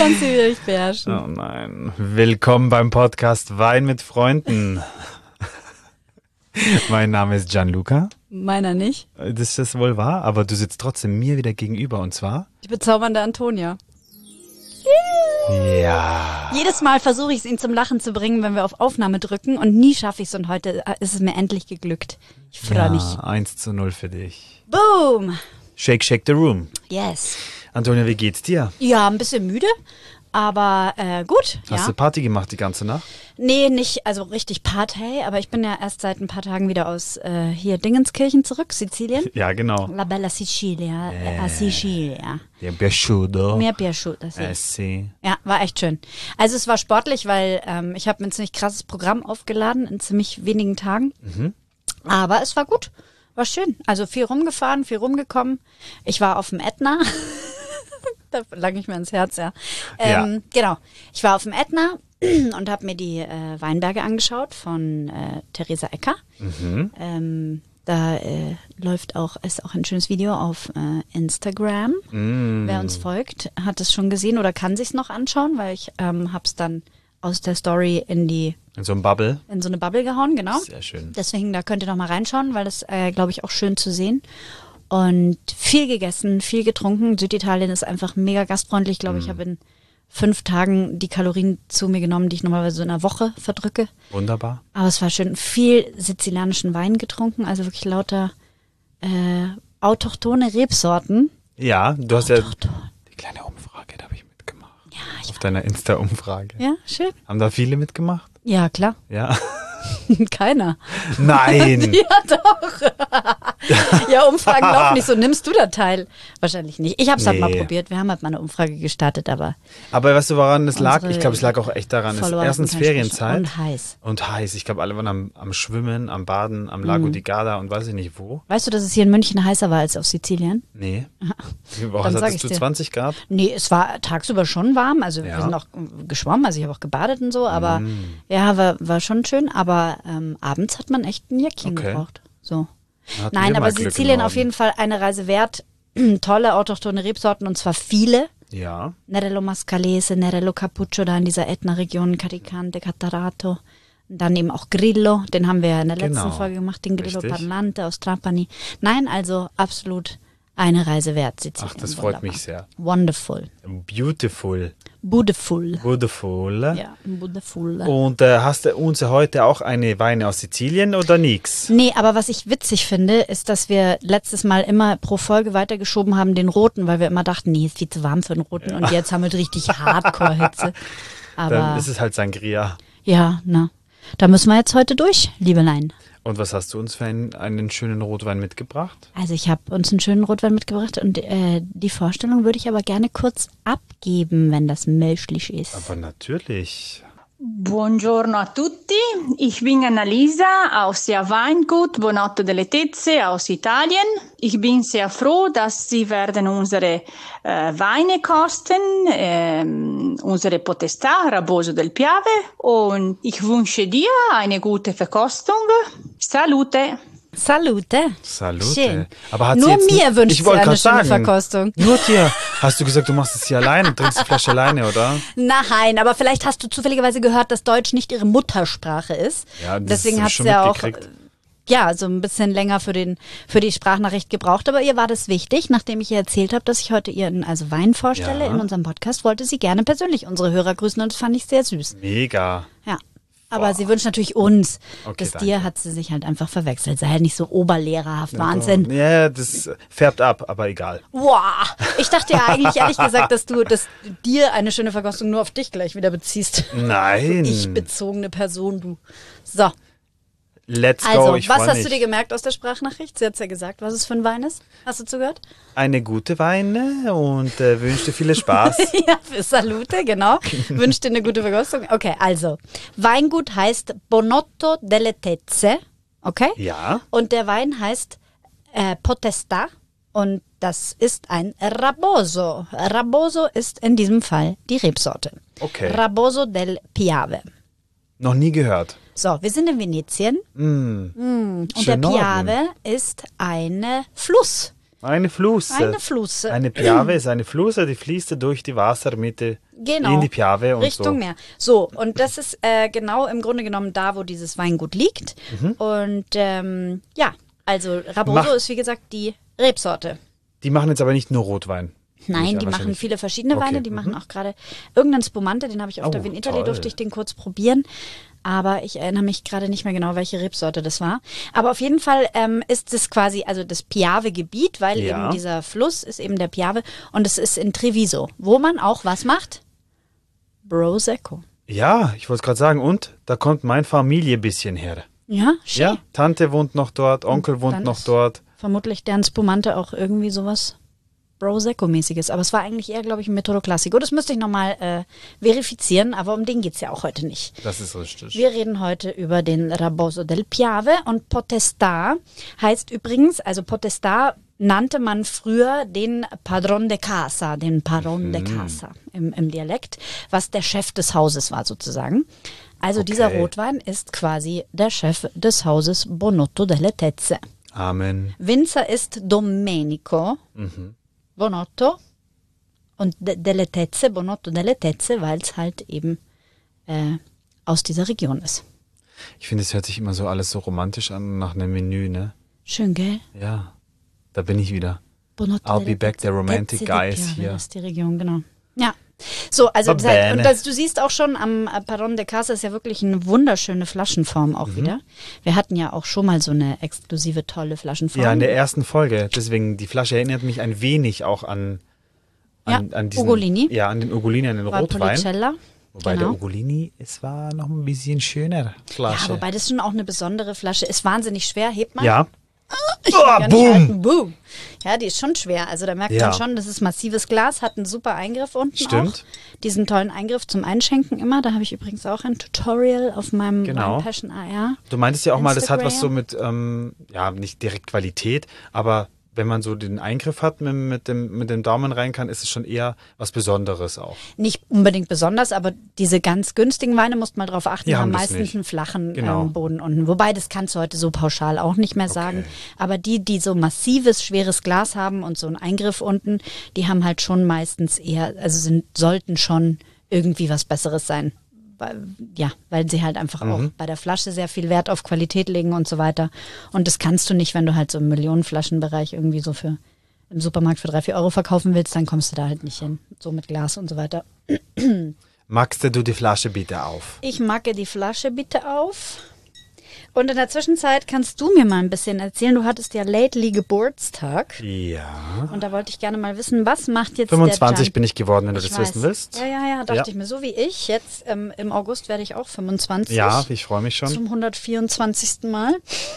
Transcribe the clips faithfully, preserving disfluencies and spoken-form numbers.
kannst du wieder nicht beherrschen. Oh nein. Willkommen beim Podcast Wein mit Freunden. Mein Name ist Gianluca. Meiner nicht. Das ist wohl wahr, aber du sitzt trotzdem mir wieder gegenüber und zwar? Die bezaubernde Antonia. Ja. Jedes Mal versuche ich es, ihn zum Lachen zu bringen, wenn wir auf Aufnahme drücken und nie schaffe ich es und heute ist es mir endlich geglückt. Ich freue ja, mich. eins zu null für dich. Boom! Shake, shake the room. Yes. Antonia, wie geht's dir? Ja, ein bisschen müde, aber äh, gut. Hast ja. du Party gemacht die ganze Nacht? Nee, nicht, also richtig Party, aber ich bin ja erst seit ein paar Tagen wieder aus äh, hier Dingenskirchen zurück, Sizilien. Ja, genau. La bella Sicilia, Eh. a Sicilia. Mi è piaciuto. Mi è piaciuto, sì. Eh sì. Ja, war echt schön. Also es war sportlich, weil ähm, ich habe ein ziemlich krasses Programm aufgeladen in ziemlich wenigen Tagen. Mhm. Aber es war gut, war schön. Also viel rumgefahren, viel rumgekommen. Ich war auf dem Ätna. Da lag ich mir ins Herz, ja. Ähm, Ja. Genau. Ich war auf dem Ätna und habe mir die äh, Weinberge angeschaut von äh, Theresa Ecker. Mhm. Ähm, da äh, läuft auch, ist auch ein schönes Video auf äh, Instagram. Mm. Wer uns folgt, hat es schon gesehen oder kann sich es noch anschauen, weil ich ähm, habe es dann aus der Story in die In so einem Bubble. in so eine Bubble gehauen, genau. Sehr schön. Deswegen, da könnt ihr noch mal reinschauen, weil das, äh, glaube ich, auch schön zu sehen. Und viel gegessen, viel getrunken. Süditalien ist einfach mega gastfreundlich. Ich glaube, ich habe in fünf Tagen die Kalorien zu mir genommen, die ich normalerweise so in einer Woche verdrücke. Wunderbar. Aber es war schön. Viel sizilianischen Wein getrunken, also wirklich lauter äh, autochthone Rebsorten. Ja, du hast ja Autochton. die kleine Umfrage, da habe ich mitgemacht. Ja, ich, Auf deiner Insta-Umfrage. ja, schön. Haben da viele mitgemacht? Ja, klar. Ja. Keiner. Nein. Ja, doch. Ja, Umfragen laufen nicht so. Nimmst du da teil? Wahrscheinlich nicht. Ich habe es halt mal Nee. probiert. Wir haben halt mal eine Umfrage gestartet, aber Aber weißt du, woran es lag? Unsere Ich glaube, es lag auch echt daran. Es ist Follower erstens hatten keinen Ferienzeit. Stress. Und heiß. Und heiß. Ich glaube, alle waren am, am Schwimmen, am Baden, am Lago di Garda und weiß ich nicht wo. Weißt du, dass es hier in München heißer war als auf Sizilien? Nee. Wie Dann was sag hattest ich's du? dir. zwanzig Grad? Nee, es war tagsüber schon warm. Also Ja. wir sind auch äh, geschwommen, also ich habe auch gebadet und so, aber ja, war, war schon schön. Aber ähm, abends hat man echt ein Jäckchen Okay. gebraucht. So. Hatten Nein, wir aber mal Glück im Sizilien auf Norden. jeden Fall eine Reise wert. Tolle autochthone Rebsorten und zwar viele. Ja. Nerello Mascalese, Nerello Cappuccio, da in dieser Ätna-Region, Caricante, Catarato. Und dann eben auch Grillo, den haben wir ja in der letzten Genau. Folge gemacht, den Grillo Richtig. Parlante aus Trapani. Nein, also absolut eine Reise wert, Sizilien. Ach, das freut Wunderbar. mich sehr. Wonderful. Beautiful. Beautiful. Beautiful. Ja, beautiful. Und äh, hast du uns heute auch eine Weine aus Sizilien oder nix? Nee, aber was ich witzig finde, ist, dass wir letztes Mal immer pro Folge weitergeschoben haben den roten, weil wir immer dachten, nee, ist viel zu warm für den roten und jetzt haben wir richtig Hardcore-Hitze. Dann Aber ist es halt Sangria. ja, na, da müssen wir jetzt heute durch, Liebelein. Und was hast du uns für einen, einen schönen Rotwein mitgebracht? Also ich habe uns einen schönen Rotwein mitgebracht und äh, die Vorstellung würde ich aber gerne kurz abgeben, wenn das möglich ist. Aber natürlich. Buongiorno a tutti, ich bin Annalisa aus der Weingut Bonotto delle Tezze aus Italien. Ich bin sehr froh, dass Sie werden unsere äh, Weine kosten, ähm, unsere Potestà Raboso del Piave und ich wünsche dir eine gute Verkostung. Salute! Salute. Salute. Schön. Aber hat Nur sie jetzt mir nicht, wünscht ich sie wollte eine gerade schöne sagen, Verkostung. Nur dir. Hast du gesagt, du machst es hier alleine, trinkst die Flasche alleine, oder? Nein, aber vielleicht hast du zufälligerweise gehört, dass Deutsch nicht ihre Muttersprache ist. Ja, das Deswegen hab hat ich sie schon ja auch mitgekriegt. ja, so ein bisschen länger für den für die Sprachnachricht gebraucht. Aber ihr war das wichtig, nachdem ich ihr erzählt habe, dass ich heute ihren also Wein vorstelle Ja. in unserem Podcast, wollte sie gerne persönlich unsere Hörer grüßen und das fand ich sehr süß. Mega. Ja. Aber sie wünscht natürlich uns. Okay, das danke. dir hat sie sich halt einfach verwechselt. Sei halt nicht so oberlehrerhaft. Wahnsinn. Ja, das färbt ab, aber egal. Wow. Ich dachte ja eigentlich ehrlich gesagt, dass du dass du dir eine schöne Verkostung nur auf dich gleich wieder beziehst. Nein. Ich bezogene Person, du. So, Let's go, also, ich was freu hast mich. du dir gemerkt aus der Sprachnachricht? Sie hat es ja gesagt, was es für ein Wein ist. Hast du zugehört? Eine gute Weine und äh, wünsche dir viel Spaß. Ja, für Salute, genau. Wünsche dir eine gute Verkostung. Okay, also, Weingut heißt Bonotto delle Tezze, okay? Ja. Und der Wein heißt äh, Potestà und das ist ein Raboso. Raboso ist in diesem Fall die Rebsorte. Okay. Raboso del Piave. Noch nie gehört. So, wir sind in Venetien Mm. und Schön der Norden. Piave ist ein Fluss. Eine Flusse. Eine Flusse. Eine Piave ist eine Flusse, die fließt durch die Wassermitte Genau. in die Piave und Richtung so. Meer. So, und das ist äh, genau im Grunde genommen da, wo dieses Weingut liegt. Mhm. Und ähm, ja, also Raposo Mach- ist wie gesagt die Rebsorte. Die machen jetzt aber nicht nur Rotwein. Nein, Ja, die machen wahrscheinlich. viele verschiedene Okay, Weine. Die machen mhm. auch gerade irgendeinen Spumante, den habe ich auf Oh, der Wien Italy, toll. durfte ich den kurz probieren. Aber ich erinnere mich gerade nicht mehr genau, welche Rebsorte das war. Aber auf jeden Fall ähm, ist es quasi, also das Piave-Gebiet, weil Ja. eben dieser Fluss ist eben der Piave und es ist in Treviso, wo man auch was macht? Prosecco. Ja, ich wollte es gerade sagen. Und da kommt meine Familie ein bisschen her. Ja, schön. Ja, Tante wohnt noch dort, Onkel wohnt dann noch ist- dort. Vermutlich deren Spumante auch irgendwie sowas Prosecco-mäßiges. Aber es war eigentlich eher, glaube ich, ein Metodo Classico. Das müsste ich nochmal äh, verifizieren, aber um den geht's ja auch heute nicht. Das ist richtig. Wir reden heute über den Raposo del Piave und Potestà heißt übrigens, also Potestà nannte man früher den Padron de Casa, den Padron de Casa im, im Dialekt, was der Chef des Hauses war sozusagen. Also Okay. dieser Rotwein ist quasi der Chef des Hauses Bonotto delle Tezze. Amen. Winzer ist Domenico Bonotto und de, delle Tezze, Bonotto delle Tezze, weil es halt eben äh, aus dieser Region ist. Ich finde, es hört sich immer so alles so romantisch an nach einem Menü, ne? Schön, gell? Ja, da bin ich wieder. Bonotto I'll delle be back, Tezze. the romantic Tezze guy di is Piave, here. Das ist die Region, genau. Ja. So, also Va das heißt, bene. und das, du siehst auch schon am äh, Padron de Casa ist ja wirklich eine wunderschöne Flaschenform auch Mhm. wieder. Wir hatten ja auch schon mal so eine exklusive, tolle Flaschenform. Ja, in der ersten Folge. Deswegen, die Flasche erinnert mich ein wenig auch an, an, Ja, an diesen... Ugolini. Ja, an den Ugolini, an den Rotwein. Valpolicella. Wobei genau. der Ugolini, es war noch ein bisschen schöner Ja, Flasche. wobei das schon auch eine besondere Flasche ist. Wahnsinnig schwer. Hebt mal. Ja. Ich Oh, kann gar nicht boom. halten. Boom. Ja, die ist schon schwer. Also da merkt Ja. man schon, das ist massives Glas, hat einen super Eingriff unten Stimmt. auch. Diesen tollen Eingriff zum Einschenken immer. Da habe ich übrigens auch ein Tutorial auf meinem Genau. Wine Passion A R. Du meintest ja auch mal, das hat was so Instagram. mit, ähm, ja, nicht direkt Qualität, aber wenn man so den Eingriff hat mit, mit, dem, mit dem Daumen rein kann, ist es schon eher was Besonderes auch. Nicht unbedingt besonders, aber diese ganz günstigen Weine, musst mal drauf achten, Die die haben haben das meistens nicht. einen flachen Genau. ähm, Boden unten. Wobei, das kannst du heute so pauschal auch nicht mehr sagen. Aber die, die so massives, schweres Glas haben und so einen Eingriff unten, die haben halt schon meistens eher, also sind, sollten schon irgendwie was Besseres sein. Weil, ja, weil sie halt einfach auch bei der Flasche sehr viel Wert auf Qualität legen und so weiter. Und das kannst du nicht, wenn du halt so im Millionenflaschenbereich irgendwie so für im Supermarkt für drei, vier Euro verkaufen willst, dann kommst du da halt nicht hin. So mit Glas und so weiter. Magst du die Flasche bitte auf? Ich macke die Flasche bitte auf. Und in der Zwischenzeit kannst du mir mal ein bisschen erzählen. Du hattest ja lately Geburtstag. Ja. Und da wollte ich gerne mal wissen, was macht jetzt fünfundzwanzig der Gian- bin ich geworden, wenn du Ich das weiß. wissen willst. Ja, ja, ja, dachte Ja. ich mir. So wie ich. Jetzt ähm, im August werde ich auch fünfundzwanzig. Ja, ich freue mich schon. Zum hundertvierundzwanzigsten Mal.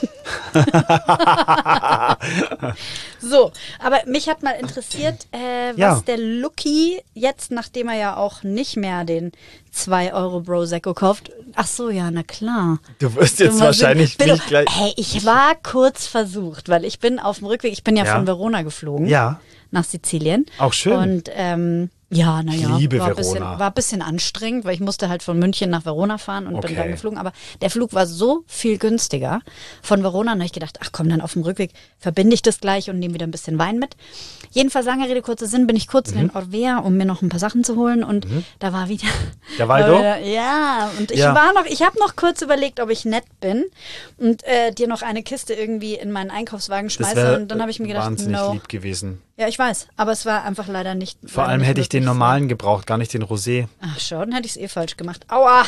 So, aber mich hat mal interessiert, äh, was Ja. der Lucky jetzt, nachdem er ja auch nicht mehr den zwei Euro Prosecco kauft. Ach so, ja, na klar. Du wirst jetzt Du wahrscheinlich bin, nicht gleich... Hey, ich war kurz versucht, weil ich bin auf dem Rückweg, ich bin ja, Ja. von Verona geflogen. Ja. Nach Sizilien. Auch schön. Und ähm, ja, naja, Ich liebe war, ein bisschen- Verona. war ein bisschen anstrengend, weil ich musste halt von München nach Verona fahren und bin Okay. dann geflogen. Aber der Flug war so viel günstiger von Verona. Und da habe ich gedacht, ach komm, dann auf dem Rückweg verbinde ich das gleich und nehme wieder ein bisschen Wein mit. Jedenfalls, lange Rede, kurzer Sinn, bin ich kurz Mhm. in den Orvea, um mir noch ein paar Sachen zu holen. Und da war wieder... Der Waldo? war wieder- Ja, und ich Ja. war noch, ich habe noch kurz überlegt, ob ich nett bin und äh, dir noch eine Kiste irgendwie in meinen Einkaufswagen Das schmeiße. wäre Und dann habe ich mir gedacht, wahnsinnig no. lieb gewesen. Ja, ich weiß, aber es war einfach leider nicht. Vor leider allem nicht hätte ich den möglich. normalen gebraucht, gar nicht den Rosé. Ach schon, hätte ich es eh falsch gemacht. Aua!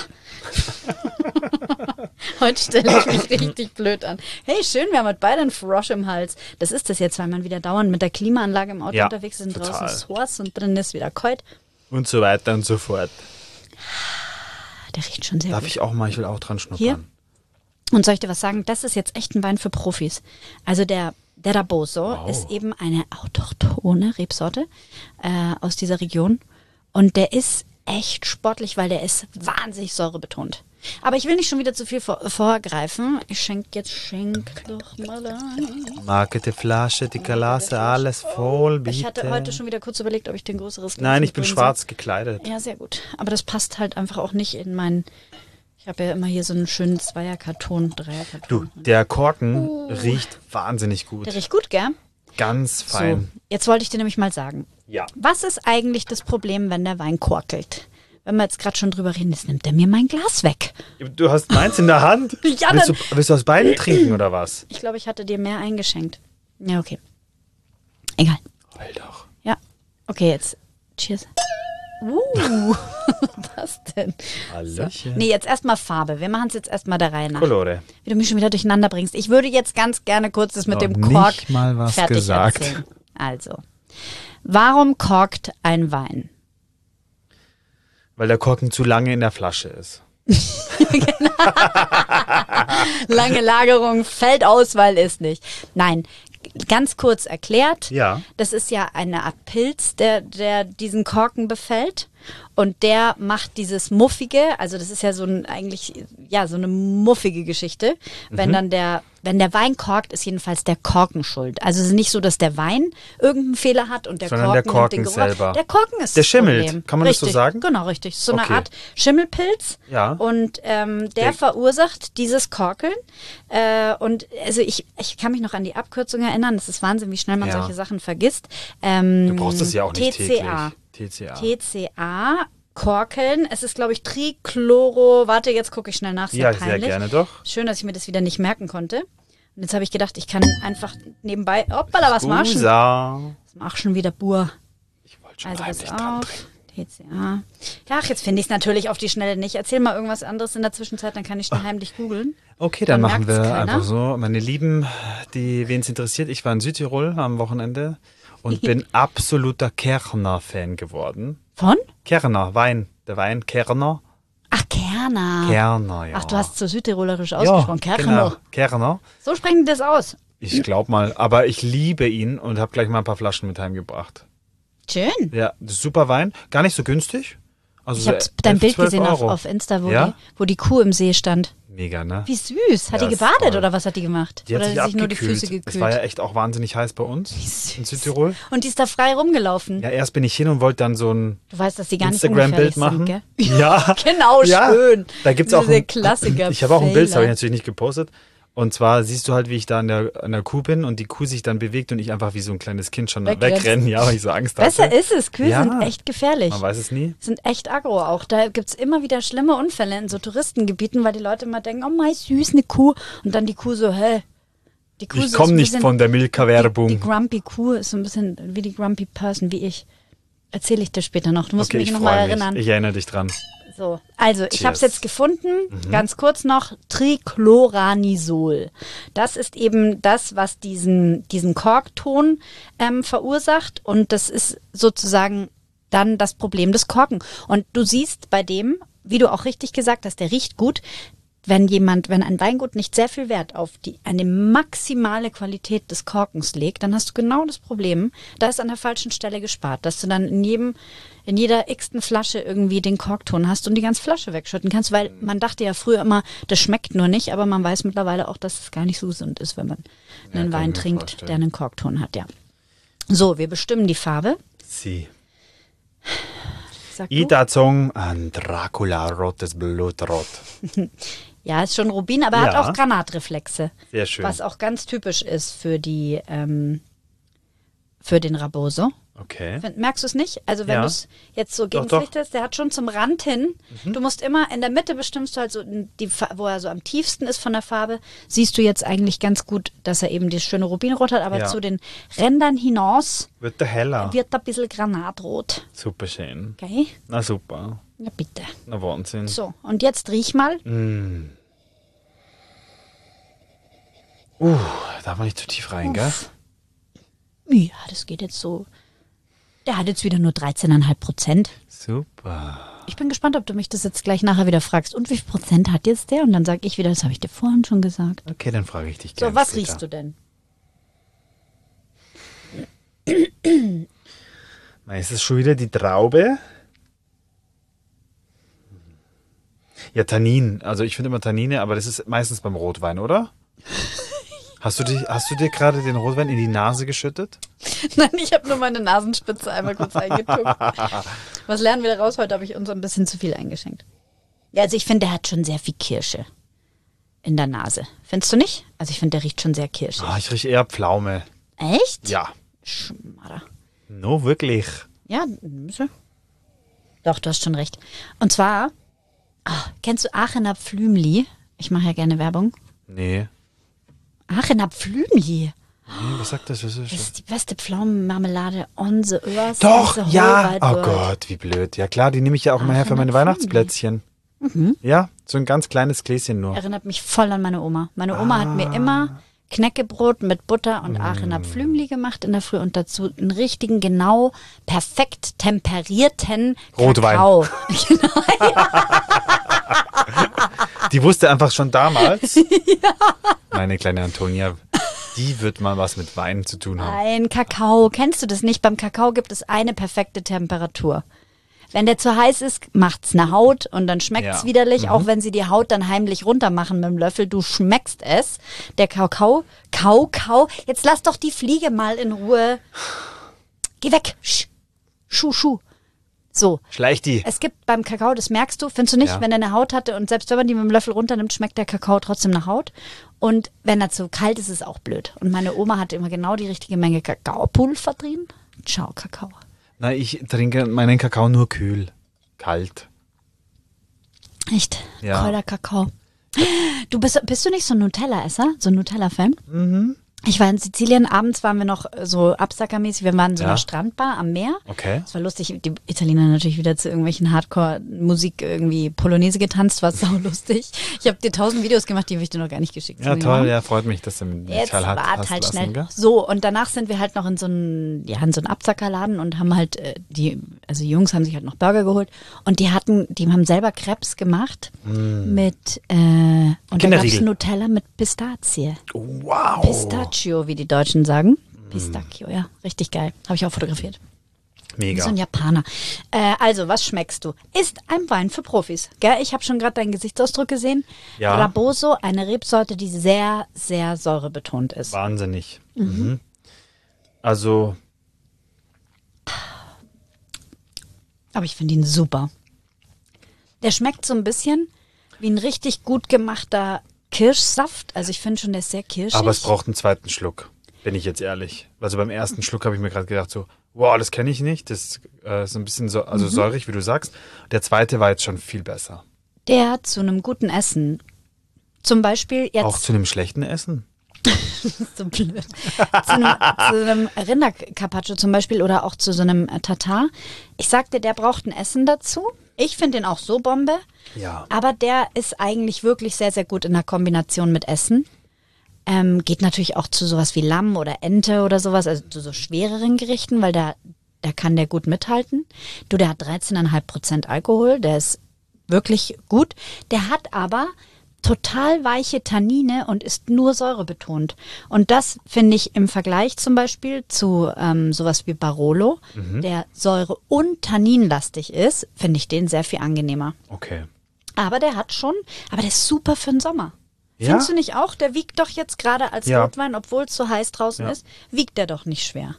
Heute stelle ich mich richtig blöd an. Hey, schön, wir haben heute beide einen Frosch im Hals. Das ist das jetzt, weil man wieder dauernd mit der Klimaanlage im Auto Ja, unterwegs ist und total. draußen ist heiß und drin ist wieder kalt. Und so weiter und so fort. Der riecht schon sehr Darf gut. ich auch mal, ich will auch dran schnuppern. Hier? Und soll ich dir was sagen? Das ist jetzt echt ein Wein für Profis. Also der, der Raposo Wow. ist eben eine autochthone Rebsorte äh, aus dieser Region. Und der ist echt sportlich, weil der ist wahnsinnig säurebetont. Aber ich will nicht schon wieder zu viel vor, vorgreifen. Ich schenke jetzt, schenk doch mal ein. Marke die Flasche, die Galasse, alles voll, bitte. Ich hatte heute schon wieder kurz überlegt, ob ich den größeres Glas Nein, ich bin mitbringen schwarz gekleidet. soll. Ja, sehr gut. Aber das passt halt einfach auch nicht in meinen... Ich habe ja immer hier so einen schönen Zweierkarton, Dreierkarton. Du, der Korken riecht wahnsinnig gut. Der riecht gut, gell? Ganz So, fein. jetzt wollte ich dir nämlich mal sagen, Ja. was ist eigentlich das Problem, wenn der Wein korkelt? Wenn wir jetzt gerade schon drüber reden, jetzt nimmt er mir mein Glas weg. Du hast meins in der Hand. Ja, willst, dann- du, willst du aus beiden trinken oder was? Ich glaube, ich hatte dir mehr eingeschenkt. Ja, okay. Egal. Heul doch. Ja. Okay, jetzt. Cheers. Uh, was denn? Hallöchen. Nee, jetzt erstmal Farbe. Wir machen es jetzt erstmal der Reihe nach. Colore. Wie du mich schon wieder durcheinander bringst. Ich würde jetzt ganz gerne kurz das mit Noch dem Kork nicht mal was fertig gesagt. erzählen. Also, warum korkt ein Wein? Weil der Korken zu lange in der Flasche ist. Lange Lagerung, Feldauswahl ist nicht. Nein, ganz kurz erklärt. Ja. Das ist ja eine Art Pilz, der, der diesen Korken befällt. Und der macht dieses Muffige, also das ist ja so ein eigentlich, ja, so eine muffige Geschichte. Wenn Mhm. dann der, wenn der Wein korkt, ist jedenfalls der Korken schuld. Also es ist nicht so, dass der Wein irgendeinen Fehler hat und der Sondern Korken, der Korken nimmt den Geruch. selber. Der Korken ist Der das schimmelt. Problem. Kann man das so Richtig, sagen? Genau, richtig. So eine Okay. Art Schimmelpilz. Ja. Und ähm, der, Der- verursacht dieses Korkeln. Äh, und also ich, ich kann mich noch an die Abkürzung erinnern. Es ist Wahnsinn, wie schnell man Ja. solche Sachen vergisst. Ähm, Du brauchst es ja auch nicht T C A. täglich. T C A. T C A, Korkeln. Es ist, glaube ich, Trichloro. Warte, jetzt gucke ich schnell nach. Sehr Ja, sehr peinlich. gerne doch. Schön, dass ich mir das wieder nicht merken konnte. Und jetzt habe ich gedacht, ich kann einfach nebenbei. Hoppala, was machst du? Scusa. Was machst du schon wieder, Bur? Ich wollte schon Also heimlich pass dran auf. trinken. T C A. Ja, ach, jetzt finde ich es natürlich auf die Schnelle nicht. Erzähl mal irgendwas anderes in der Zwischenzeit, dann kann ich schnell heimlich googeln. Okay, dann, Dann machen merkt's wir keiner. einfach so. Meine Lieben, die wen es interessiert, ich war in Südtirol am Wochenende und bin absoluter Kerner-Fan geworden. Von? Kerner, Wein. Der Wein Kerner. Ach, Kerner. Kerner, ja. Ach, du hast so südtirolerisch ja, ausgesprochen. Kerner. genau. Kerner. So sprechen die das aus. Ich glaube mal, aber ich liebe ihn und habe gleich mal ein paar Flaschen mit heimgebracht. Schön. Ja, das ist super Wein, gar nicht so günstig. Also Ich so habe dein elf, Bild zwölf gesehen auf, Euro. auf Insta, wo, Ja? die, wo die Kuh im See stand. Mega, ne? Wie süß. Hat Ja, die ist gebadet toll. oder was hat die gemacht? Die hat oder sich hat sie sich nur die abgekühlt. Füße gekühlt? Es war ja echt auch wahnsinnig heiß bei uns in Südtirol. Und die ist da frei rumgelaufen. Ja, erst bin ich hin und wollte dann so ein Du weißt, dass die gar nicht Instagram-Bild ungefährlich machen. sind, gell? Ja. Genau, ja. schön. Da gibt's auch Diese ein, Klassiker. Ich habe auch ein Bild, das habe ich Fehler. natürlich nicht gepostet. Und zwar siehst du halt, wie ich da an der, an der Kuh bin und die Kuh sich dann bewegt und ich einfach wie so ein kleines Kind schon Wegrennst. wegrenne, ja, weil ich so Angst hatte. Besser ist es. Kühe Ja. sind echt gefährlich. Man weiß es nie. Sind echt aggro auch. Da gibt's immer wieder schlimme Unfälle in so Touristengebieten, weil die Leute immer denken, oh mein süß, eine Kuh. Und dann die Kuh so, hä? Die Kuh Ich ist komme ein nicht bisschen- von der Die, die Milka-Werbung. Grumpy Kuh ist so ein bisschen wie die Grumpy Person, wie ich. Erzähle ich dir später noch. Du musst Okay, mich ich nochmal freue mich. erinnern. Ich erinnere dich dran. So, also ich habe es Cheers. jetzt gefunden, ganz kurz noch, Trichloranisol. Das ist eben das, was diesen, diesen Korkton ähm, verursacht und das ist sozusagen dann das Problem des Korken. Und du siehst bei dem, wie du auch richtig gesagt hast, der riecht gut. Wenn jemand, wenn ein Weingut nicht sehr viel Wert auf die, eine maximale Qualität des Korkens legt, dann hast du genau das Problem, da ist an der falschen Stelle gespart, dass du dann in jedem, in jeder x-ten Flasche irgendwie den Korkton hast und die ganze Flasche wegschütten kannst, weil man dachte ja früher immer, das schmeckt nur nicht, aber man weiß mittlerweile auch, dass es gar nicht so gesund ist, wenn man einen kann Wein ich mir trinkt, vorstellen. der einen Korkton hat, ja. So, wir bestimmen die Farbe. Sie. Sag du. Ida Zong an Dracula, rotes Blutrot. Ja, ist schon Rubin, aber er hat Ja. auch Granatreflexe. Sehr schön. Was auch ganz typisch ist für die, ähm, für den Raboso. Okay. Find- Merkst du es nicht? Also wenn Ja. du es jetzt so Doch, Mhm. gegenflichtest, der hat schon zum Rand hin. Du musst immer, in der Mitte bestimmst du halt so, die, Fa- wo er so am tiefsten ist von der Farbe, siehst du jetzt eigentlich ganz gut, dass er eben das schöne Rubinrot hat, aber Ja. zu den Rändern hinaus Wird der heller. wird er ein bisschen Granatrot. Super schön. Okay? Na super. Ja, bitte. Na Wahnsinn. So, und jetzt riech mal. Mm. Uh, darf man nicht zu tief rein, gell? Ja, das geht jetzt so. Der hat jetzt wieder nur dreizehn Komma fünf Prozent. Super. Ich bin gespannt, ob du mich das jetzt gleich nachher wieder fragst. Und wie viel Prozent hat jetzt der? Und dann sage ich wieder, das habe ich dir vorhin schon gesagt. Okay, dann frage ich dich So, gerne was später. riechst du denn? Na, ist es schon wieder die Traube? Ja, Tannin. Also ich finde immer Tannine, aber das ist meistens beim Rotwein, oder? Hast du, dich, hast du dir gerade den Rotwein in die Nase geschüttet? Nein, ich habe nur meine Nasenspitze einmal kurz eingeguckt. Was lernen wir daraus? Heute habe ich uns ein bisschen zu viel eingeschenkt. Ja, also ich finde, der hat schon sehr viel Kirsche in der Nase. Findest du nicht? Also ich finde, der riecht schon sehr kirschig. Ah, ich rieche eher Pflaume. Echt? Ja. Schmarrer. No, wirklich. Ja, so. Doch, du hast schon recht. Und zwar, ah, kennst du Aachener Pflümli? Ich mache ja gerne Werbung. Nee. Aachener Pflümli. Nee, was sagt das? Was ist Das das? ist die beste Pflaumenmarmelade on the earth. Doch, on the ja. whole wide Oh world. Gott, wie blöd. Ja klar, die nehme ich ja auch immer her für meine Aachener Weihnachtsplätzchen. Mhm. Ja, so ein ganz kleines Gläschen nur. Erinnert mich voll an meine Oma. Meine Oma hat mir immer Knäckebrot mit Butter und Aachener Pflümli gemacht in der Früh und dazu einen richtigen, genau, perfekt temperierten Rotwein. Kakao. Die wusste einfach schon damals. Ja. Meine kleine Antonia, die wird mal was mit Wein zu tun haben. Ein Kakao. Kennst du das nicht? Beim Kakao gibt es eine perfekte Temperatur. Wenn der zu heiß ist, macht's eine Haut und dann schmeckt's Ja. widerlich, auch wenn sie die Haut dann heimlich runtermachen mit dem Löffel. Du schmeckst es. Der Kakao, Kau, Kau. Jetzt lass doch die Fliege mal in Ruhe. Geh weg. Sch. Schuh, Schuh. So. Schleich die. Es gibt beim Kakao, das merkst du, findest du nicht, Ja. wenn er eine Haut hatte und selbst wenn man die mit dem Löffel runternimmt, schmeckt der Kakao trotzdem nach Haut. Und wenn er zu kalt ist, ist es auch blöd. Und meine Oma hatte immer genau die richtige Menge Kakaopulver drin. Ciao, Kakao. Na, ich trinke meinen Kakao nur kühl. Kalt. Echt? Ja. Kalter Kakao. Du bist, bist du nicht so ein Nutella-Esser? So ein Nutella-Fan? Mhm. Ich war in Sizilien, abends waren wir noch so absackermäßig, wir waren in so einer Ja. Strandbar am Meer. Okay. Es war lustig, die Italiener natürlich wieder zu irgendwelchen Hardcore-Musik irgendwie Polonaise getanzt, war sau lustig. Ich habe dir tausend Videos gemacht, die habe ich dir noch gar nicht geschickt. Ja, Sorry, toll. Mama. Ja, freut mich, dass du mit Jetzt Teil hat, wart hast halt lassen, schnell. gell? So, und danach sind wir halt noch in so einen, ja, in so einen Absackerladen und haben halt, äh, die, also die Jungs haben sich halt noch Burger geholt und die hatten, die haben selber Crepes gemacht mit, äh, und da gab's Kinderriegel. Nutella mit Pistazie. Wow. Pistachio, wie die Deutschen sagen. Pistachio, ja, richtig geil. Habe ich auch fotografiert. Mega. So ein Japaner. Äh, also, was schmeckst du? Ist ein Wein für Profis. Gell? Ich habe schon gerade deinen Gesichtsausdruck gesehen. Ja. Raboso, eine Rebsorte, die sehr, sehr säurebetont ist. Wahnsinnig. Mhm. Also, Aber ich finde ihn super. Der schmeckt so ein bisschen wie ein richtig gut gemachter Kirschsaft. Also ich finde schon, der ist sehr kirschig. aber es braucht einen zweiten Schluck, bin ich jetzt ehrlich. Also beim ersten Schluck habe ich mir gerade gedacht so, wow, das kenne ich nicht. Das äh, ist ein bisschen so, also Mhm. säurig, wie du sagst. Der zweite war jetzt schon viel besser. Der zu einem guten Essen. Zum Beispiel jetzt. Auch zu einem schlechten Essen. So blöd. zu einem, zu einem Rindercarpaccio zum Beispiel oder auch zu so einem äh, Tatar. Ich sagte, der braucht ein Essen dazu. Ich finde den auch so Bombe. Ja. Aber der ist eigentlich wirklich sehr, sehr gut in der Kombination mit Essen. Ähm, geht natürlich auch zu sowas wie Lamm oder Ente oder sowas, also zu so schwereren Gerichten, weil da, da kann der gut mithalten. Du, der hat dreizehn Komma fünf Prozent Alkohol, der ist wirklich gut. Der hat aber total weiche Tannine und ist nur säurebetont. Und das finde ich im Vergleich zum Beispiel zu ähm, sowas wie Barolo, der säure- und tanninlastig ist, finde ich den sehr viel angenehmer. Okay. Aber der hat schon, aber der ist super für den Sommer. Ja? Findest du nicht auch? Der wiegt doch jetzt gerade als Ja. Rotwein, obwohl es so heiß draußen Ja. ist, wiegt der doch nicht schwer.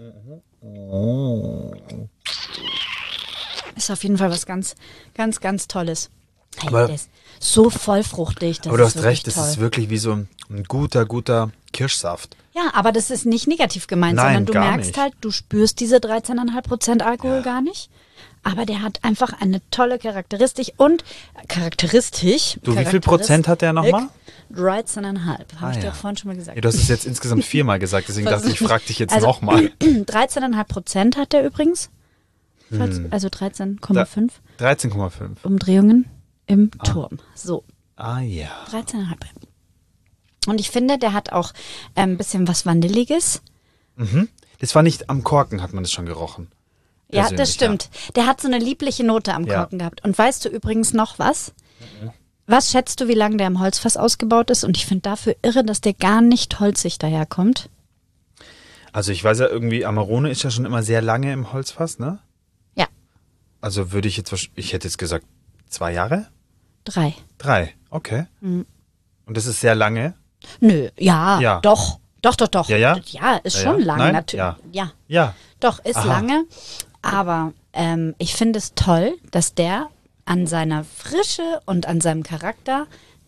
Ist auf jeden Fall was ganz, ganz, ganz Tolles. Hey, Aber- der ist so vollfruchtig. Das Aber du ist hast recht, wirklich das ist toll. wirklich wie so ein, ein guter, guter Kirschsaft. Ja, aber das ist nicht negativ gemeint, Nein, sondern du gar merkst nicht. halt, du spürst diese dreizehn Komma fünf Prozent Alkohol Ja. gar nicht. Aber der hat einfach eine tolle Charakteristik und Charakteristik. Du, wie viel Prozent hat der nochmal? dreizehn Komma fünf. Habe Ah, ich dir ja. auch vorhin schon mal gesagt. Ja, du hast es jetzt insgesamt viermal gesagt, deswegen dachte ich, ich frage dich jetzt Also, nochmal. dreizehn Komma fünf Prozent hat er übrigens. Falls, Hm. Also dreizehn Komma fünf dreizehn Komma fünf. Umdrehungen im Turm. So, Ah ja. dreizehn Komma fünf. Und ich finde, der hat auch äh, ein bisschen was Vanilliges. Das war nicht am Korken, hat man das schon gerochen. Ja, Persönlich, das stimmt. Der hat so eine liebliche Note am Ja. Korken gehabt. Und weißt du übrigens noch was? Was schätzt du, wie lange der im Holzfass ausgebaut ist? Und ich finde dafür irre, dass der gar nicht holzig daherkommt. Also ich weiß ja irgendwie, Amarone ist ja schon immer sehr lange im Holzfass, ne? Ja, Also würde ich jetzt, wahrsch- ich hätte jetzt gesagt, zwei Jahre? drei. Drei, okay. Mhm. Und das ist sehr lange? Nö, ja, Ja. doch. Doch, doch, doch. Ja, ja? Ja, ist Ja, schon ja. lang, Nein? natürlich. Ja. ja. Ja. Doch, ist Aha. lange. Aber ähm, ich finde es toll, dass der an seiner Frische und an seinem Charakter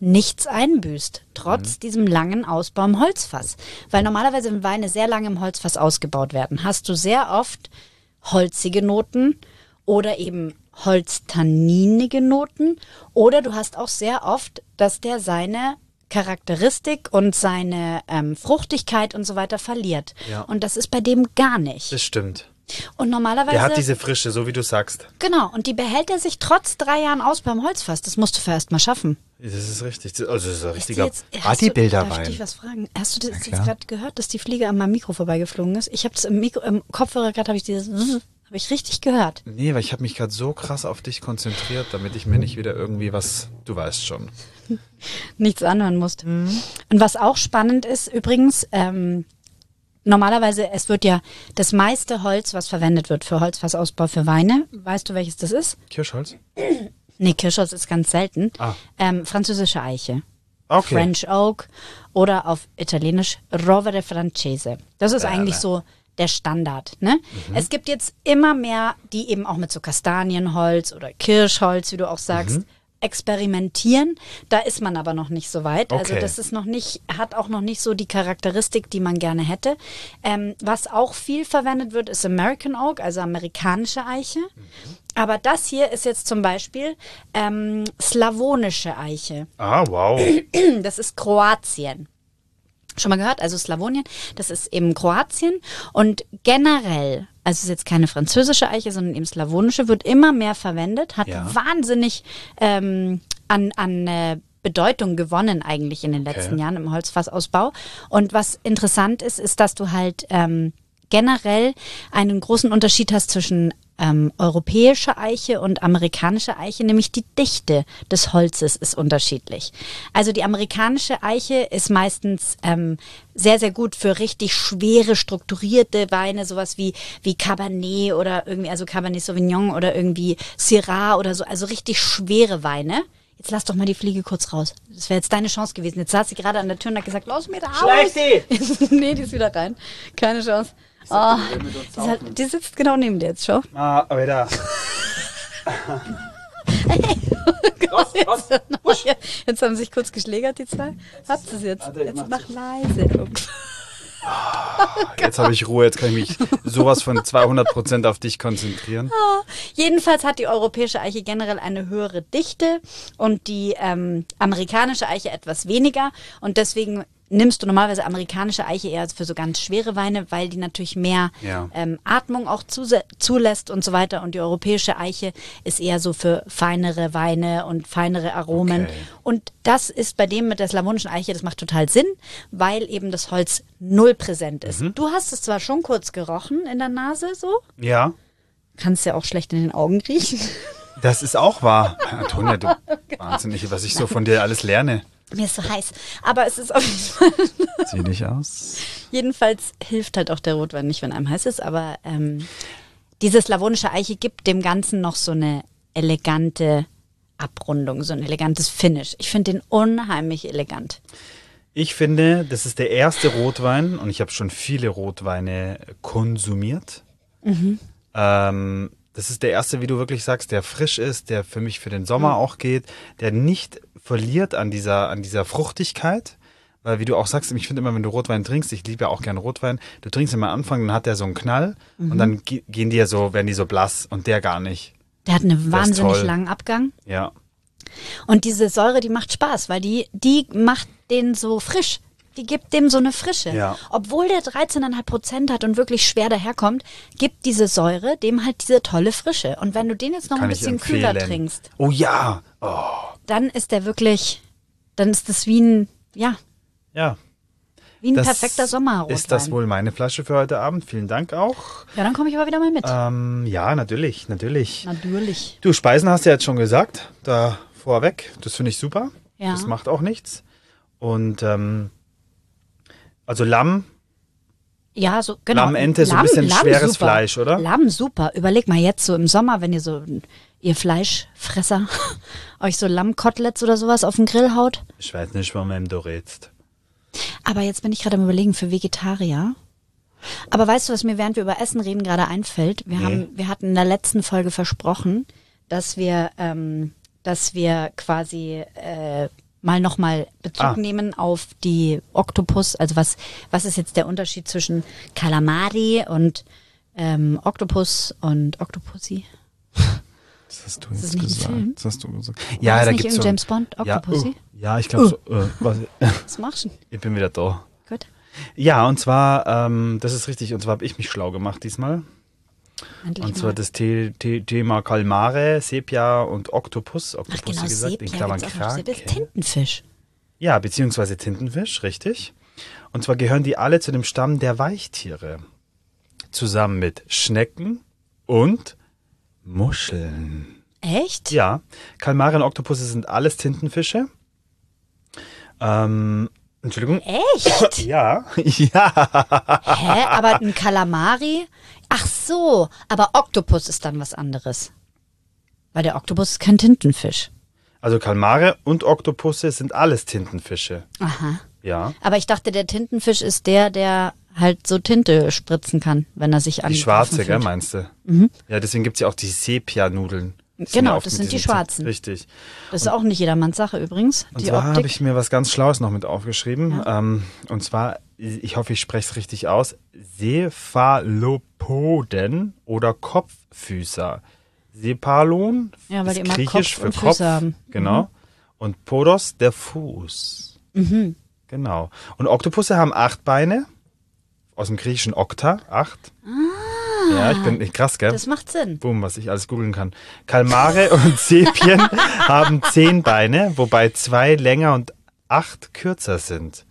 nichts einbüßt, trotz Mhm. diesem langen Ausbau im Holzfass. Weil normalerweise, wenn Weine sehr lange im Holzfass ausgebaut werden, hast du sehr oft holzige Noten oder eben holztanninige Noten oder du hast auch sehr oft, dass der seine Charakteristik und seine ähm, Fruchtigkeit und so weiter verliert. Ja. Und das ist bei dem gar nicht. Das stimmt. Und normalerweise... Der hat diese Frische, so wie du sagst. Genau, und die behält er sich trotz drei Jahren aus beim Holzfass. Das musst du erst mal schaffen. Das ist richtig. Also das ist ein Ist richtiger die jetzt- hast du- Darf ich Partybilderwein. dich was fragen? Hast du das klar. jetzt gerade gehört, dass die Fliege an meinem Mikro vorbeigeflogen ist? Ich habe das im, Mikro, im Kopfhörer gerade, habe ich dieses... Habe ich richtig gehört. Nee, weil ich habe mich gerade so krass auf dich konzentriert, damit ich mir nicht wieder irgendwie was, du weißt schon. Nichts anhören musst. Und was auch spannend ist, übrigens, ähm, normalerweise, es wird ja das meiste Holz, was verwendet wird für Holzfassausbau für Weine, weißt du, welches das ist? Kirschholz? Nee, Kirschholz ist ganz selten. Ah. Ähm, französische Eiche. Okay. French Oak oder auf Italienisch Rovere Francese. Das ist eigentlich so der Standard. Ne? Mhm. Es gibt jetzt immer mehr, die eben auch mit so Kastanienholz oder Kirschholz, wie du auch sagst, Mhm. experimentieren. Da ist man aber noch nicht so weit. Also Okay. das ist noch nicht, hat auch noch nicht so die Charakteristik, die man gerne hätte. Ähm, was auch viel verwendet wird, ist American Oak, also amerikanische Eiche. Aber das hier ist jetzt zum Beispiel ähm, slawonische Eiche. Ah, wow. Das ist Kroatien. Schon mal gehört? Also Slawonien, das ist eben Kroatien. Und generell, also es ist jetzt keine französische Eiche, sondern eben slawonische, wird immer mehr verwendet, hat Ja. wahnsinnig ähm, an, an äh, Bedeutung gewonnen eigentlich in den Okay. letzten Jahren im Holzfassausbau. Und was interessant ist, ist, dass du halt ähm, generell einen großen Unterschied hast zwischen ähm, europäischer Eiche und amerikanischer Eiche, nämlich die Dichte des Holzes ist unterschiedlich. Also die amerikanische Eiche ist meistens ähm, sehr, sehr gut für richtig schwere, strukturierte Weine, sowas wie, wie Cabernet oder irgendwie, also Cabernet Sauvignon oder irgendwie Syrah oder so, also richtig schwere Weine. Jetzt lass doch mal die Fliege kurz raus. Das wäre jetzt deine Chance gewesen. Jetzt saß sie gerade an der Tür und hat gesagt, los mir da raus. Schlecht sie! Nee, die ist wieder rein. Keine Chance. Oh, die, ist halt, die sitzt genau neben dir jetzt, schau. Ah, aber da. Jetzt, jetzt haben sie sich kurz geschlägert, die zwei. Habt ihr es jetzt? Warte, ich Jetzt mach's. mach leise. Jetzt habe ich Ruhe, jetzt kann ich mich sowas von zweihundert Prozent auf dich konzentrieren. Jedenfalls hat die europäische Eiche generell eine höhere Dichte und die ähm, amerikanische Eiche etwas weniger. Und deswegen nimmst du normalerweise amerikanische Eiche eher für so ganz schwere Weine, weil die natürlich mehr Ja. ähm, Atmung auch zuse- zulässt und so weiter. Und die europäische Eiche ist eher so für feinere Weine und feinere Aromen. Okay. Und das ist bei dem mit der slawonischen Eiche, das macht total Sinn, weil eben das Holz null präsent ist. Mhm. Du hast es zwar schon kurz gerochen in der Nase so, Ja, kannst ja auch schlecht in den Augen riechen. das ist auch wahr. Antonia, du wahnsinnig, was ich so von dir alles lerne. Mir ist so heiß. Aber es ist auf jeden Fall. Sieh dich aus. Jedenfalls hilft halt auch der Rotwein nicht, wenn einem heiß ist. Aber ähm, diese slawonische Eiche gibt dem Ganzen noch so eine elegante Abrundung, so ein elegantes Finish. Ich finde den unheimlich elegant. Ich finde, das ist der erste Rotwein und ich habe schon viele Rotweine konsumiert. Ähm, das ist der erste, wie du wirklich sagst, der frisch ist, der für mich für den Sommer auch geht, der nicht verliert an dieser, an dieser Fruchtigkeit. Weil wie du auch sagst, ich finde immer, wenn du Rotwein trinkst, ich liebe ja auch gern Rotwein, du trinkst immer am Anfang, dann hat der so einen Knall und dann ge- gehen die ja so, werden die so blass und der gar nicht. Der hat einen wahnsinnig toll. langen Abgang. Ja. Und diese Säure, die macht Spaß, weil die, die macht den so frisch. Die gibt dem so eine Frische. Ja. Obwohl der dreizehn Komma fünf Prozent hat und wirklich schwer daherkommt, gibt diese Säure dem halt diese tolle Frische. Und wenn du den jetzt noch Kann ein ich bisschen kühler empfehlen. trinkst, Oh ja. Oh. dann ist der wirklich, dann ist das wie ein, ja, Ja. wie ein Das perfekter Sommerrotwein. Ist das wohl meine Flasche für heute Abend? Vielen Dank auch. Ja, dann komme ich aber wieder mal mit. Ähm, ja, natürlich, natürlich. Natürlich. Du, Speisen hast du jetzt schon gesagt, da vorweg. Das finde ich super. Ja. Das macht auch nichts. Und ähm, also Lamm, Ja, so genau. Lamm, Ente, so ein bisschen schweres Fleisch, oder? Lamm, super. Überleg mal jetzt so im Sommer, wenn ihr so, ihr Fleischfresser, euch so Lammkoteletts oder sowas auf den Grill haut. ich weiß nicht, warum du redest. Aber jetzt bin ich gerade am Überlegen für Vegetarier. Aber weißt du, was mir während wir über Essen reden gerade einfällt? Wir Nee. haben, wir hatten in der letzten Folge versprochen, dass wir, ähm, dass wir quasi äh, mal nochmal Bezug Ah. nehmen auf die Oktopus. Also was, was ist jetzt der Unterschied zwischen Kalamari und ähm, Oktopus und Oktopussy? Das hast du Ist jetzt das nicht ein gesagt. Film? Das hast du gesagt. War Ja, das da nicht gibt's irgendein so. James Bond, Ja, Octopussy? oh, ja, ich glaube so. Äh, was, Was machst du denn? ich bin wieder da. Gut. Ja, und zwar, ähm, das ist richtig, und zwar habe ich mich schlau gemacht diesmal. Endlich Und zwar mal. das The The Thema Kalmare, Sepia und Oktopus. Ach Oktopus, genau, wie gesagt, Sepia in Klammern gibt's auch noch. Sepia ist Krake. Tintenfisch. Ja, beziehungsweise Tintenfisch, richtig. Und zwar gehören die alle zu dem Stamm der Weichtiere. Zusammen mit Schnecken und Muscheln. Echt? Ja, Kalmare und Oktopusse sind alles Tintenfische. Ähm, Entschuldigung. Echt? Ja, ja. Hä? Aber ein Kalamari? Ach so, aber Oktopus ist dann was anderes. Weil der Oktopus ist kein Tintenfisch. Also Kalmare und Oktopusse sind alles Tintenfische. Aha. Ja. Aber ich dachte, der Tintenfisch ist der, der halt so Tinte spritzen kann, wenn er sich Die angegriffen schwarze, fühlt. gell, meinst du? Ja, deswegen gibt's ja auch die Sepia-Nudeln. Das Genau, ja oft das mit sind die diesem Zin- schwarzen. Richtig. Das ist auch nicht jedermanns Sache übrigens, Und die zwar habe Optik. ich mir was ganz Schlaues noch mit aufgeschrieben. Ähm, und zwar, ich hoffe, ich spreche es richtig aus, Cephalopoden oder Kopffüßer. Sepalon Ja, weil ist die immer griechisch Kopf für und Kopf. Füße haben. Genau. Und Podos, der Fuß. Mhm. Genau. Und Oktopusse haben acht Beine. Aus dem griechischen Okta, acht. Ja, ich bin nicht krass, gell? Das macht Sinn. Boom, was ich alles googeln kann. Kalmare und Sepien haben zehn Beine, wobei zwei länger und acht kürzer sind.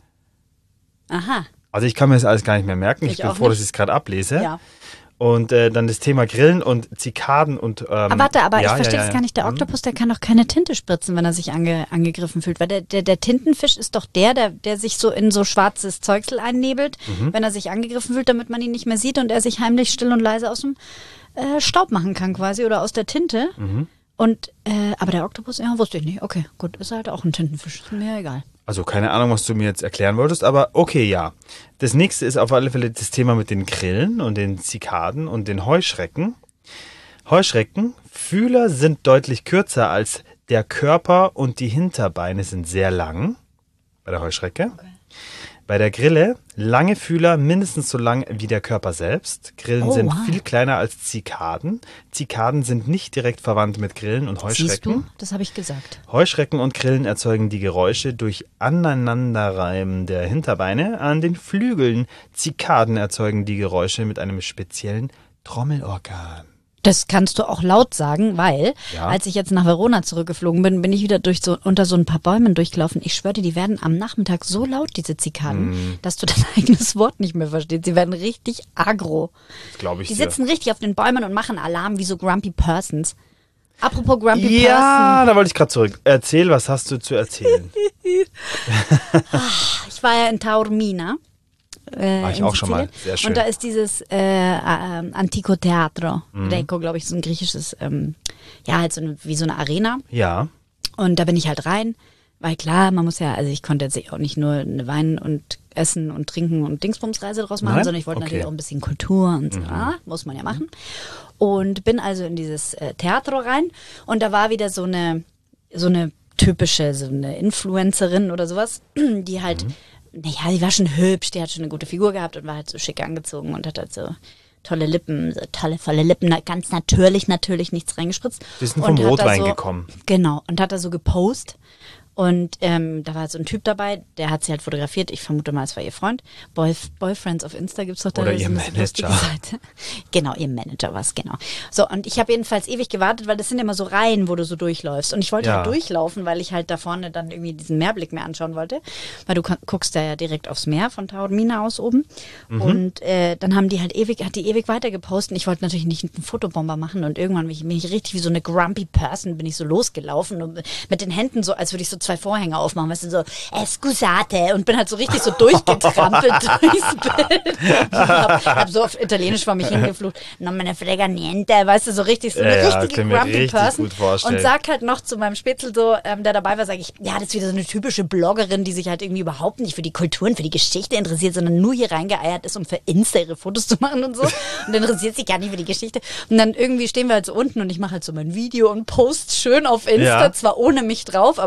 Aha. Also ich kann mir das alles gar nicht mehr merken. Ich, Ich bin auch froh, dass nicht. ich es gerade ablese. Ja. Und äh, dann das Thema Grillen und Zikaden und... Ähm, Aber warte, aber ja, ich verstehe ja, das ja. gar nicht. Der Hm. Oktopus, der kann doch keine Tinte spritzen, wenn er sich ange, angegriffen fühlt. Weil der, der, der Tintenfisch ist doch der, der, der sich so in so schwarzes Zeugsel einnebelt, Mhm. wenn er sich angegriffen fühlt, damit man ihn nicht mehr sieht und er sich heimlich still und leise aus dem äh, Staub machen kann quasi oder aus der Tinte. Mhm. Und, äh, aber der Oktopus, ja, wusste ich nicht. Okay, gut, ist halt auch ein Tintenfisch. Ist mir egal. Also keine Ahnung, was du mir jetzt erklären wolltest, aber okay, ja. Das nächste ist auf alle Fälle das Thema mit den Grillen und den Zikaden und den Heuschrecken. Heuschrecken, Fühler sind deutlich kürzer als der Körper und die Hinterbeine sind sehr lang bei der Heuschrecke. Bei der Grille lange Fühler, mindestens so lang wie der Körper selbst. Grillen Oh, sind wow. viel kleiner als Zikaden. Zikaden sind nicht direkt verwandt mit Grillen und Siehst Heuschrecken. du? Das habe ich gesagt. Heuschrecken und Grillen erzeugen die Geräusche durch Aneinanderreiben der Hinterbeine an den Flügeln. Zikaden erzeugen die Geräusche mit einem speziellen Trommelorgan. Das kannst du auch laut sagen, weil Ja. als ich jetzt nach Verona zurückgeflogen bin, bin ich wieder durch so, unter so ein paar Bäumen durchgelaufen. Ich schwöre dir, die werden am Nachmittag so laut, diese Zikaden, Mm. dass du dein eigenes Wort nicht mehr verstehst. Sie werden richtig aggro. Das glaube ich Die dir. sitzen richtig auf den Bäumen und machen Alarm wie so Grumpy Persons. Apropos Grumpy Ja, da wollte ich gerade zurück. Erzähl, was hast du zu erzählen? Person. Ich war ja in Taormina. Äh, War ich in auch schon mal. Sizilien. Sehr schön. Und da ist dieses äh, äh, Antico Teatro Mhm. Greco, glaube ich, so ein griechisches, ähm, ja, halt so eine, wie so eine Arena. Ja. Und da bin ich halt rein, weil klar, man muss ja, also ich konnte jetzt auch nicht nur eine Wein und Essen und Trinken und Dingsbumsreise draus machen, Nein? sondern ich wollte Okay. natürlich auch ein bisschen Kultur und so, ah, muss man ja machen. Und bin also in dieses äh, Theatro rein und da war wieder so eine, so eine typische, so eine Influencerin oder sowas, die halt, naja, die war schon hübsch, die hat schon eine gute Figur gehabt und war halt so schick angezogen und hat halt so tolle Lippen, so tolle, volle Lippen, na- ganz natürlich, natürlich nichts reingespritzt. Wir sind vom Und hat da Rotwein so, gekommen. Genau, und hat da so gepostet. Und ähm, da war so ein Typ dabei, der hat sie halt fotografiert. Ich vermute mal, es war ihr Freund. Boy, Boyfriends auf Insta gibt's doch da. Oder das ist ihr eine bisschen Manager. lustige Seite. Genau, ihr Manager war's, genau. So, und ich habe jedenfalls ewig gewartet, weil das sind immer so Reihen, wo du so durchläufst. Und ich wollte Ja. halt durchlaufen, weil ich halt da vorne dann irgendwie diesen Meerblick mir anschauen wollte. Weil du kan- guckst da ja direkt aufs Meer von Taormina aus oben. Mhm. Und äh, dann haben die halt ewig, hat die ewig weiter gepostet. Ich wollte natürlich nicht einen Fotobomber machen. Und irgendwann bin ich, bin ich richtig wie so eine grumpy Person, bin ich so losgelaufen und mit den Händen so, als würde ich so zwei Vorhänge aufmachen. Weißt du, so, eh, scusate. Und bin halt so richtig so durchgetrampelt durchs Bild. Und hab, hab so auf Italienisch vor mich hingeflucht. Non me ne frega niente. Weißt du, so richtig, so eine Ja, ja, richtige kann mir grumpy richtig Person. gut vorstellen. Und sag halt noch zu meinem Spätzl so, ähm, der dabei war, sage ich, ja, das ist wieder so eine typische Bloggerin, die sich halt irgendwie überhaupt nicht für die Kultur und für die Geschichte interessiert, sondern nur hier reingeeiert ist, um für Insta ihre Fotos zu machen und so. Und interessiert sich gar nicht für die Geschichte. Und dann irgendwie stehen wir halt so unten und ich mache halt so mein Video und post schön auf Insta, Ja. zwar ohne mich drauf, aber halt immerhin.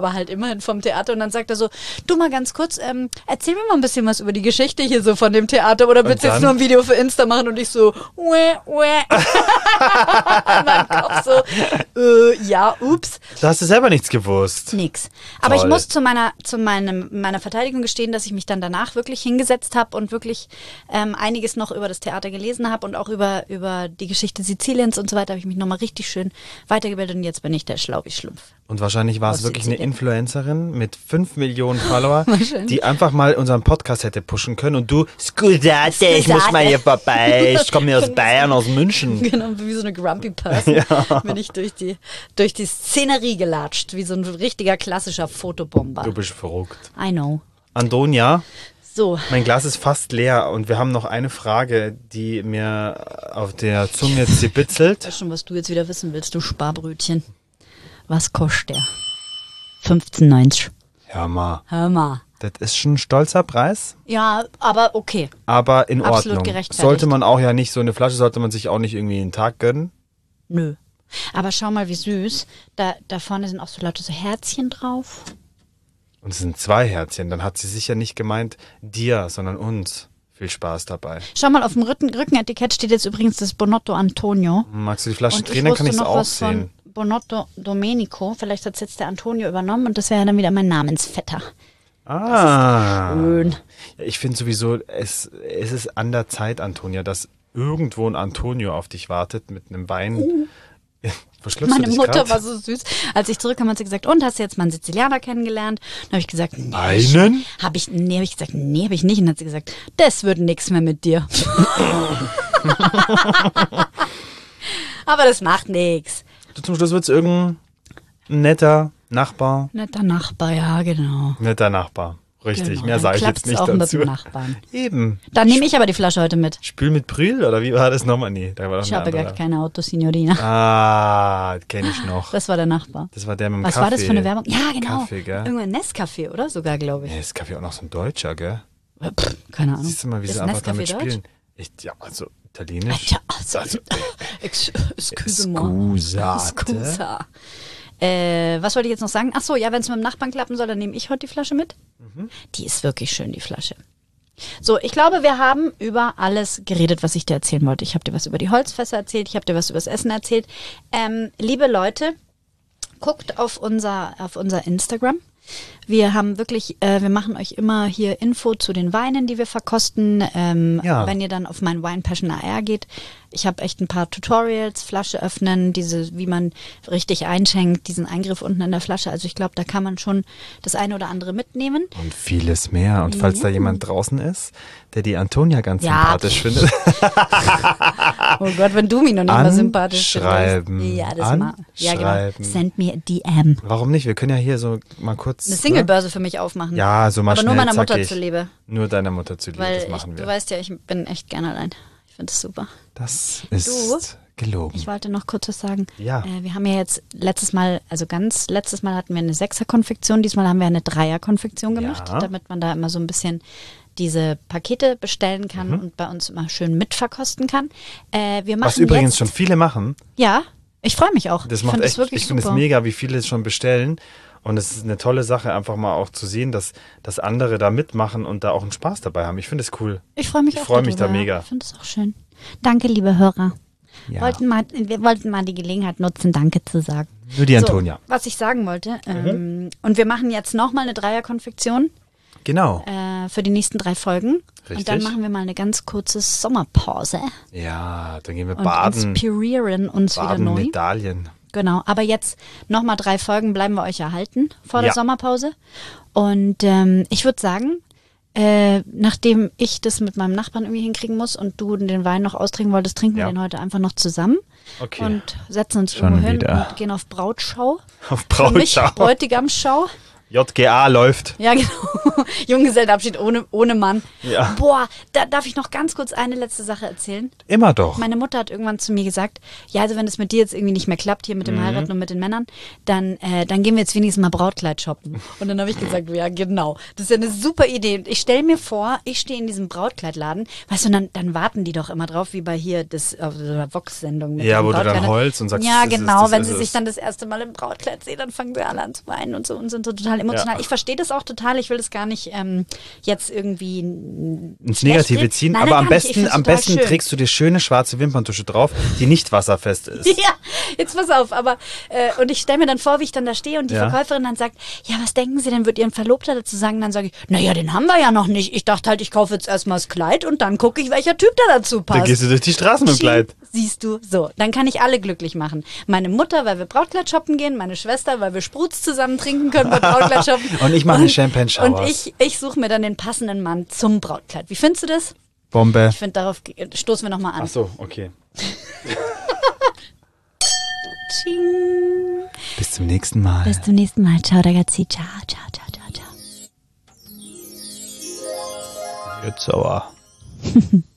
immerhin vom Theater und dann sagt er so, du mal ganz kurz, ähm, erzähl mir mal ein bisschen was über die Geschichte hier so von dem Theater oder willst du jetzt nur ein Video für Insta machen und ich so, uäh, uäh. In meinem Kopf so, äh, ja, ups. Da hast du selber nichts gewusst. Nix. Aber Toll. ich muss zu meiner, zu meinem, meiner Verteidigung gestehen, dass ich mich dann danach wirklich hingesetzt habe und wirklich ähm, einiges noch über das Theater gelesen habe und auch über, über die Geschichte Siziliens und so weiter habe ich mich nochmal richtig schön weitergebildet und jetzt bin ich der Schlaubi-Schlumpf. Und wahrscheinlich war es Aus wirklich Sizilien. eine Influencerin mit fünf Millionen Follower, Wahrscheinlich. die einfach mal unseren Podcast hätte pushen können und du, Scusate, ich muss mal hier vorbei, ich komme hier aus Bayern, aus München. Genau, wie so eine Grumpy Person bin ich durch die, durch die Szenerie gelatscht, wie so ein richtiger klassischer Fotobomber. Du bist verrückt. I know. Antonia, So, mein Glas ist fast leer und wir haben noch eine Frage, die mir auf der Zunge ich zibitzelt. weiß schon, was du jetzt wieder wissen willst, du Sparbrötchen. Was kostet der? fünfzehn neunzig. Hör mal, Hör mal. das ist schon ein stolzer Preis, Ja, aber okay. aber in Absolut Ordnung. gerechtfertigt. Sollte man auch ja nicht, so eine Flasche sollte man sich auch nicht irgendwie einen Tag gönnen. Nö. Aber schau mal, wie süß. Da, da vorne sind auch so lauter so Herzchen drauf. Und es sind zwei Herzchen, dann hat sie sicher nicht gemeint dir, sondern uns. Viel Spaß dabei. Schau mal, auf dem Rücken, Rückenetikett steht jetzt übrigens das Bonotto Antonio. Magst du die Flasche Und drehen, dann kann ich es noch auch was sehen. von Bonotto Domenico. Vielleicht hat es jetzt der Antonio übernommen und das wäre ja dann wieder mein Namensvetter. Ah. Schön. Ja, ich finde sowieso, es, es ist an der Zeit, Antonia, dass irgendwo ein Antonio auf dich wartet mit einem Wein. Uh. Verschluckst Meine du dich Mutter grad? war so süß. Als ich zurückkam, hat sie gesagt, und hast du jetzt mal einen Sizilianer kennengelernt? Dann habe ich gesagt, nee. Einen? Habe ich, nee, habe ich gesagt, nee, habe ich nicht. Und dann hat sie gesagt, das wird nix mehr mit dir. Aber das macht nix. Du, zum Schluss wird es irgendein netter Nachbar. Netter Nachbar, ja, genau. Netter Nachbar. Richtig, Genau, mehr dann sage ich klappt's jetzt nicht auch dazu. mit dem Nachbarn. Eben. Dann nehme ich aber die Flasche heute mit. Spül mit Brühl oder wie war das nochmal? Nee, da war doch Ich eine habe gar andere. keine Auto, Signorina. Ah, kenne ich noch. Das war der Nachbar. Das war der mit dem Was Kaffee. war das für eine Werbung? Ja, genau. Kaffee, gell? Irgendein Nescafé, oder? Sogar, glaube ich. Nee, ist Kaffee auch noch so ein Deutscher, gell? Pff, keine Ahnung. Siehst du mal, wie Ist sie einfach Nescafé damit Deutsch? spielen. Ich, ja, also italienisch. Ja, also, Also, ex- excuse-moi. Scusate. Scusa. Äh, was wollte ich jetzt noch sagen? Ach so, ja, wenn es mit dem Nachbarn klappen soll, dann nehme ich heute die Flasche mit. Mhm. Die ist wirklich schön, die Flasche. So, ich glaube, wir haben über alles geredet, was ich dir erzählen wollte. Ich habe dir was über die Holzfässer erzählt, ich habe dir was über das Essen erzählt. Ähm, liebe Leute, guckt auf unser, auf unser Instagram. Wir haben wirklich, äh, wir machen euch immer hier Info zu den Weinen, die wir verkosten. Ähm, Ja. Wenn ihr dann auf mein Wine Passion A R geht, ich habe echt ein paar Tutorials, Flasche öffnen, diese, wie man richtig einschenkt, diesen Eingriff unten in der Flasche. Also ich glaube, da kann man schon das eine oder andere mitnehmen. Und vieles mehr. Und falls da jemand draußen ist, der die Antonia ganz Ja. sympathisch findet, Oh Gott, wenn du mich noch nicht mal sympathisch Anschreiben. findest. Ja, das mal. Ja, genau. Anschreiben. Send me a D M. warum nicht? Wir können ja hier so mal kurz. Eine Singlebörse für mich aufmachen. Ja, so mal Aber schnell, nur meiner Mutter zackig. zuliebe. Nur deiner Mutter zuliebe, Weil das ich, machen du wir. weißt ja, ich bin echt gerne allein. Ich finde das super. Das ist gelogen. Ich wollte noch kurz was sagen. Ja. Äh, wir haben ja jetzt letztes Mal, also ganz letztes Mal hatten wir eine Sechser-Konfektion, diesmal haben wir eine Dreier-Konfektion gemacht, Ja. damit man da immer so ein bisschen diese Pakete bestellen kann Mhm. und bei uns immer schön mitverkosten kann. Äh, wir machen Was übrigens jetzt, schon viele machen. Ja, ich freue mich auch. Das ich macht find echt, wirklich ich finde es super. mega, wie viele es schon bestellen. Und es ist eine tolle Sache, einfach mal auch zu sehen, dass, dass andere da mitmachen und da auch einen Spaß dabei haben. Ich finde es cool. Ich freue mich Ich auch freu mich da darüber. mega. Ich finde es auch schön. Danke, liebe Hörer. Ja. Wollten mal, wir wollten mal die Gelegenheit nutzen, Danke zu sagen. Nur die Antonia. So, was ich sagen wollte, Mhm. ähm, und wir machen jetzt nochmal eine Dreierkonfektion Genau. äh, für die nächsten drei Folgen. Richtig. Und dann machen wir mal eine ganz kurze Sommerpause Ja, dann gehen wir und baden. inspirieren uns wieder Baden neu. Medaillen. Genau, aber jetzt nochmal drei Folgen bleiben wir euch erhalten vor der Ja. Sommerpause. Und ähm, ich würde sagen, äh, nachdem ich das mit meinem Nachbarn irgendwie hinkriegen muss und du den Wein noch austrinken wolltest, trinken Ja. wir den heute einfach noch zusammen Okay. und setzen uns Schon irgendwo hin wieder. und gehen auf Brautschau. Auf Für mich Brautschau. Bräutigamsschau. J G A läuft. Ja, genau. Junggesellenabschied ohne, ohne Mann. Ja. Boah, da darf ich noch ganz kurz eine letzte Sache erzählen. Immer doch. Meine Mutter hat irgendwann zu mir gesagt, ja, also wenn es mit dir jetzt irgendwie nicht mehr klappt, hier mit dem Heiraten und mit den Männern, dann, äh, dann gehen wir jetzt wenigstens mal Brautkleid shoppen. Und dann habe ich gesagt, ja, genau. Das ist ja eine super Idee. Und ich stelle mir vor, ich stehe in diesem Brautkleidladen, weißt du, und dann, dann warten die doch immer drauf, wie bei hier das, auf so einer Vox-Sendung. mit Ja, den wo du dann Brautkleidern. heulst und sagst, ja, das ist- genau. das wenn ist sie es. sich dann das erste Mal im Brautkleid sehen, dann fangen sie alle an zu weinen und so und sind so total total emotional. Ja. Ich verstehe das auch total. Ich will das gar nicht ähm, jetzt irgendwie ins Negative ziehen. Nein, aber nein, am besten, am besten schön. trägst du dir schöne schwarze Wimperntusche drauf, die nicht wasserfest ist. Ja, jetzt pass auf. Aber äh, und ich stelle mir dann vor, wie ich dann da stehe und die Ja. Verkäuferin dann sagt, ja, was denken Sie denn, wird Ihren Verlobter dazu sagen? Dann sage ich, naja, den haben wir ja noch nicht. Ich dachte halt, ich kaufe jetzt erstmal das Kleid und dann gucke ich, welcher Typ da dazu passt. Dann gehst du durch die Straßen mit dem Kleid. Siehst du, so, dann kann ich alle glücklich machen. Meine Mutter, weil wir Brautkleid shoppen gehen, meine Schwester, weil wir Sprutz zusammen trinken können bei Brautkleid shoppen. Und ich mache eine Champagne Showers. Und ich, ich suche mir dann den passenden Mann zum Brautkleid. Wie findest du das? Bombe. Ich finde, darauf stoßen wir nochmal an. Ach so, okay. Tsching. Bis zum nächsten Mal. Bis zum nächsten Mal. Ciao, ragazzi. Ciao, ciao, ciao, ciao, ciao. Jetzt aber.